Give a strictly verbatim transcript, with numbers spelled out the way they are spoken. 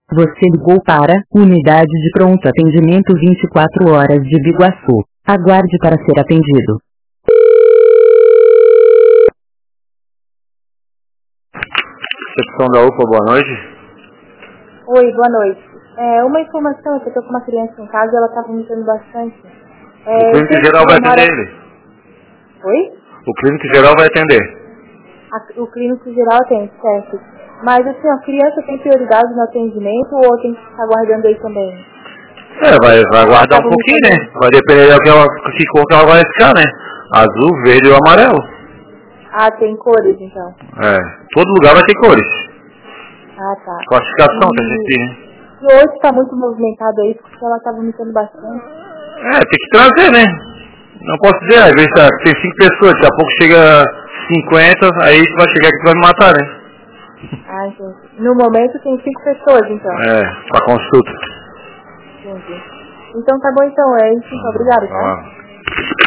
Você ligou para Unidade de Pronto Atendimento vinte e quatro horas de Biguaçu. Aguarde para ser atendido. Recepção da U P A, boa noite. Oi, boa noite. É, uma informação, é que eu tô com uma criança em casa e ela tá vomitando bastante. É, o clínico geral vai atender mora... ele. Oi? O clínico geral vai atender. A, o clínico geral tem, certo. Mas assim, a criança tem prioridade no atendimento ou tem que ficar aguardando aí também? É, vai, vai aguardar tá um pouquinho, né? Vai depender do que, ela, que cor que ela vai ficar, né? Azul, verde ou amarelo. Ah, tem cores então? É, todo lugar vai ter cores. Ah, tá. Classificação E, que a gente tem, né? e hoje tá muito movimentado aí, porque ela tá vomitando bastante. É, tem que trazer, né? Não posso dizer, às vezes tá, tem cinco pessoas, daqui a pouco chega cinquenta, aí tu vai chegar aqui e vai me matar, né? Ah, entendi. No momento tem cinco pessoas, então? É, pra consulta. Entendi. Então tá bom então, é isso. Obrigado, tá? Ah.